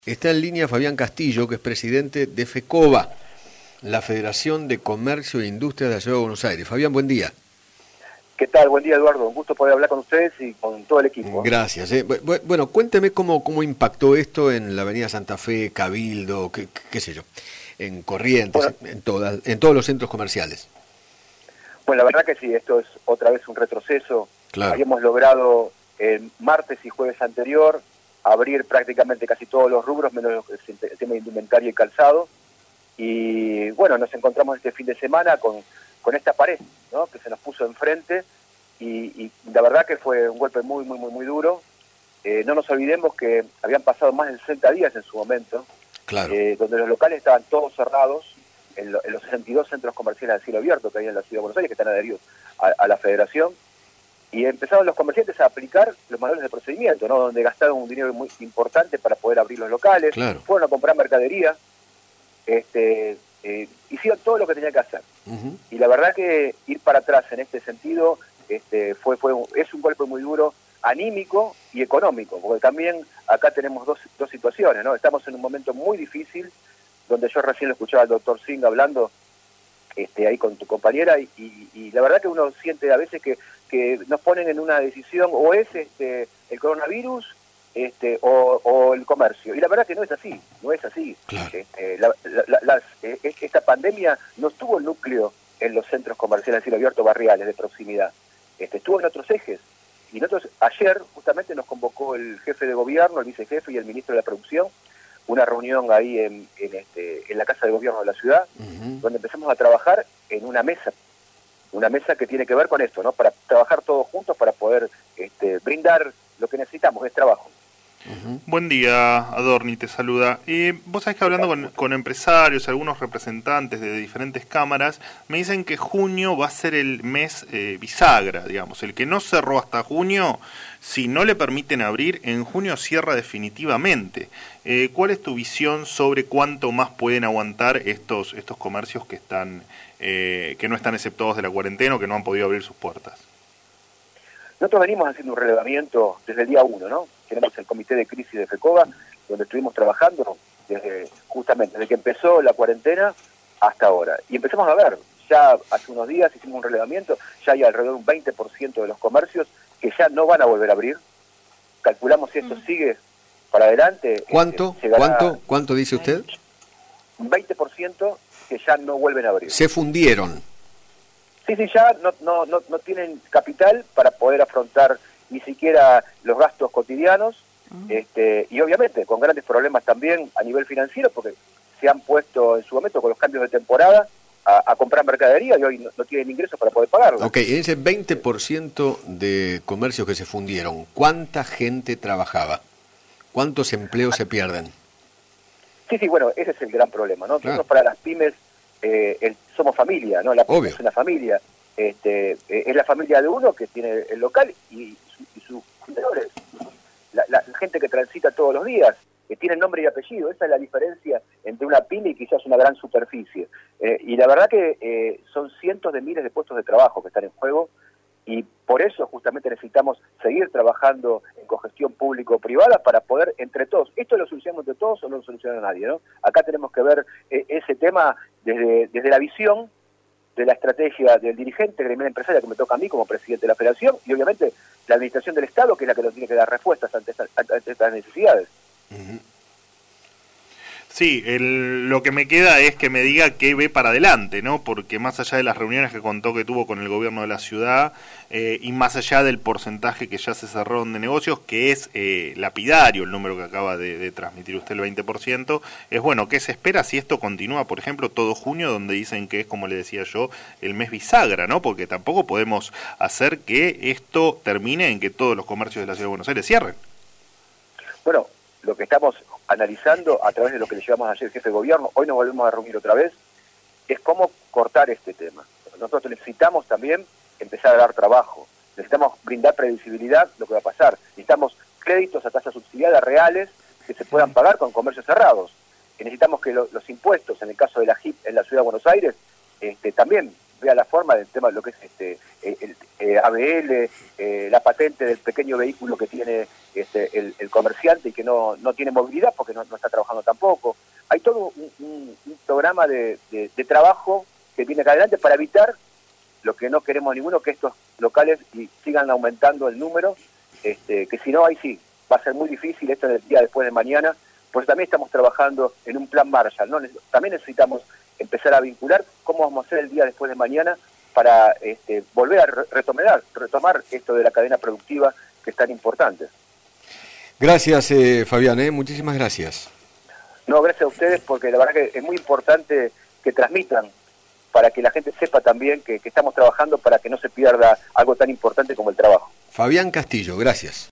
Está en línea Fabián Castillo, que es presidente de FECOBA, la Federación de Comercio e Industria de la Ciudad de Buenos Aires. Fabián, buen día. ¿Qué tal? Buen día, Eduardo. Un gusto poder hablar con ustedes y con todo el equipo. Gracias. Bueno, cuénteme cómo impactó esto en la Avenida Santa Fe, Cabildo, qué sé yo, en Corrientes, bueno, en todos los centros comerciales. Bueno, la verdad que sí, esto es otra vez un retroceso. Claro. Habíamos logrado el martes y jueves anterior abrir prácticamente casi todos los rubros, menos el tema de indumentaria y calzado. Y bueno, nos encontramos este fin de semana con esta pared, ¿no?, que se nos puso enfrente y la verdad que fue un golpe muy duro. No nos olvidemos que habían pasado más de 60 días en su momento, claro, donde los locales estaban todos cerrados en los 62 centros comerciales de cielo abierto que hay en la Ciudad de Buenos Aires, que están adheridos a la Federación, y empezaron los comerciantes a aplicar los manuales de procedimiento, ¿no?, donde gastaron un dinero muy importante para poder abrir los locales, claro. Fueron a comprar mercadería, hicieron todo lo que tenían que hacer. Y la verdad que ir para atrás en este sentido es un golpe muy duro, anímico y económico, porque también acá tenemos dos situaciones, ¿no? Estamos en un momento muy difícil, donde yo recién lo escuchaba al doctor Singh hablando ahí con tu compañera, y la verdad que uno siente a veces que nos ponen en una decisión, o es el coronavirus o el comercio, y la verdad que no es así. Claro. Esta pandemia no estuvo el núcleo en los centros comerciales de cielo abierto barriales de proximidad, estuvo en otros ejes. Y nosotros ayer justamente nos convocó el jefe de gobierno, el vicejefe y el ministro de la producción, una reunión ahí en la Casa de Gobierno de la ciudad, donde empezamos a trabajar en una mesa que tiene que ver con esto, ¿no?, para trabajar todos juntos para poder brindar lo que necesitamos, es trabajo. Buen día, Adorni, te saluda. Vos sabés que hablando con empresarios, algunos representantes de diferentes cámaras, me dicen que junio va a ser el mes bisagra, digamos. El que no cerró hasta junio, si no le permiten abrir, en junio cierra definitivamente. ¿Cuál es tu visión sobre cuánto más pueden aguantar estos comercios que no están exceptuados de la cuarentena o que no han podido abrir sus puertas? Nosotros venimos haciendo un relevamiento desde el día 1, ¿no? Tenemos el comité de crisis de FECOBA, donde estuvimos trabajando justamente desde que empezó la cuarentena hasta ahora. Y empezamos a ver, ya hace unos días hicimos un relevamiento, ya hay alrededor de un 20% de los comercios que ya no van a volver a abrir. Calculamos si esto sigue para adelante. ¿Cuánto dice usted? Un 20% que ya no vuelven a abrir. Se fundieron. Sí, ya no tienen capital para poder afrontar ni siquiera los gastos cotidianos, y obviamente con grandes problemas también a nivel financiero, porque se han puesto en su momento con los cambios de temporada a comprar mercadería y hoy no tienen ingresos para poder pagarlo. Ok, en ese 20% de comercios que se fundieron, ¿cuánta gente trabajaba? ¿Cuántos empleos se pierden? Sí, bueno, ese es el gran problema, ¿no? Claro. Nosotros para las pymes somos familia, ¿no? La pyme Obvio. es una familia. Es la familia de uno que tiene el local y sus vendedores, la gente que transita todos los días, que tiene nombre y apellido. Esa es la diferencia entre una pyme y quizás una gran superficie. Y la verdad que son cientos de miles de puestos de trabajo que están en juego, y por eso justamente necesitamos seguir trabajando en cogestión público-privada para poder entre todos, esto lo solucionamos entre todos o no lo soluciona nadie, ¿no? Acá tenemos que ver ese tema desde la visión de la estrategia del dirigente gremial empresaria, que me toca a mí como presidente de la federación, y obviamente la administración del Estado, que es la que nos tiene que dar respuestas ante estas necesidades. Sí, lo que me queda es que me diga qué ve para adelante, ¿no? Porque más allá de las reuniones que contó que tuvo con el gobierno de la ciudad, y más allá del porcentaje que ya se cerraron de negocios, que es lapidario el número que acaba de transmitir usted, el 20%, es bueno, ¿qué se espera si esto continúa, por ejemplo, todo junio, donde dicen que es, como le decía yo, el mes bisagra, ¿no? Porque tampoco podemos hacer que esto termine en que todos los comercios de la Ciudad de Buenos Aires cierren. Bueno, lo que estamos analizando a través de lo que le llevamos ayer al jefe de gobierno, hoy nos volvemos a reunir otra vez, es cómo cortar este tema. Nosotros necesitamos también empezar a dar trabajo, necesitamos brindar previsibilidad lo que va a pasar, necesitamos créditos a tasas subsidiadas reales que se puedan pagar con comercios cerrados, y necesitamos que los impuestos, en el caso de la JIP en la Ciudad de Buenos Aires, también vea la forma del tema de lo que es ABL, la patente del pequeño vehículo que tiene el comerciante y que no tiene movilidad porque no está trabajando tampoco. Hay todo un programa de trabajo que viene acá adelante para evitar lo que no queremos ninguno, que estos locales sigan aumentando el número, que si no, ahí sí, va a ser muy difícil esto en el día después de mañana, pues también estamos trabajando en un plan Marshall, ¿no? También necesitamos empezar a vincular cómo vamos a hacer el día después de mañana para volver a retomar esto de la cadena productiva que es tan importante. Gracias, Fabián, muchísimas gracias. No, gracias a ustedes, porque la verdad que es muy importante que transmitan para que la gente sepa también que estamos trabajando para que no se pierda algo tan importante como el trabajo. Fabián Castillo, gracias.